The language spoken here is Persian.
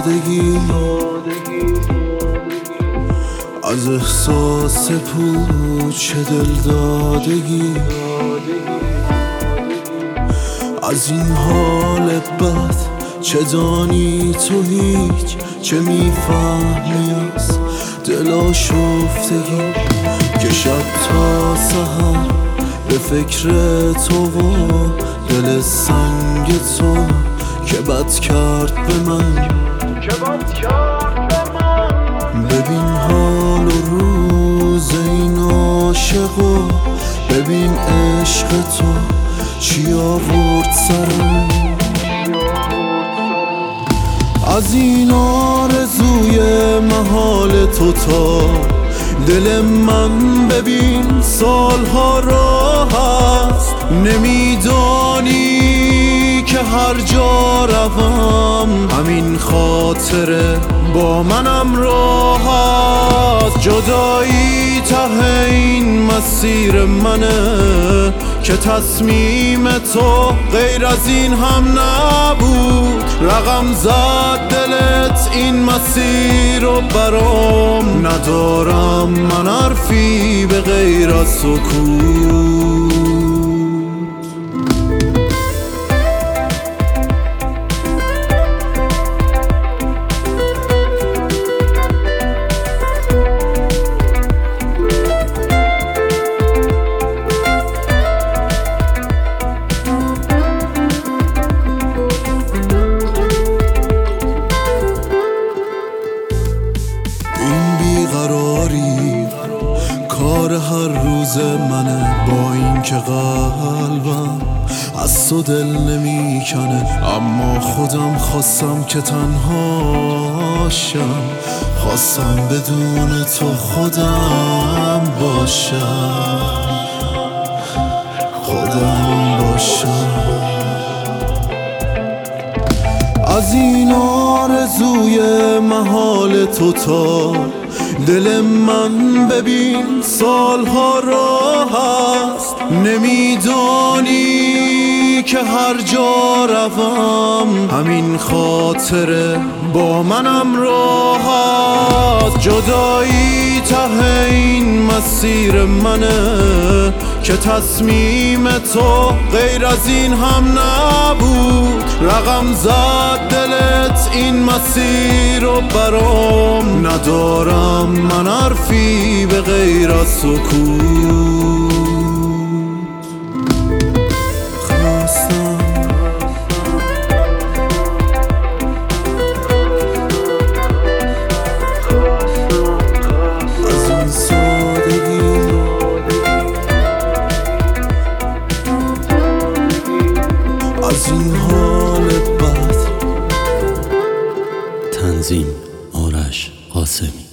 سادگی، از احساس پوچ دلدادگی، از این حال بد چه دانی تو هیچ، چه میفهمی از دل آشفتگی، که شب تا سحر به فکر تو و دل سنگ تو که بد کرد به من. ببین حال و روز این عاشقو، ببین عشق تو چی آورد سرم. از این آرزوی محال تو تا دل من ببین سالها راه هست. نمیدانی که هر جا روم همین خاطره با منم راه هست. جدایی ته این مسیر منه که تصمیم تو غیر از این هم نبود. رقم زد دلت این مسیر رو برام، ندارم من حرفی به غیر از سکوت. کار هر روز منه، با این که قلبم از تو دل نمیکنه، اما خودم خواستم که تنهاشم، خواستم بدون تو خودم باشم. از این آرزوی محال تو تا دل من ببین سالها راه هست. نمیدانی که هر جا روم همین خاطره با منم راه هست. جدایی ته این مسیر منه که تصمیم تو غیر از این هم نبود. رقم زد دلت این مسیر رو برام، ندارم من حرفی به غیر از سکوت. از این سادگی، از این حال بد. تنظیم آرش قاسمی.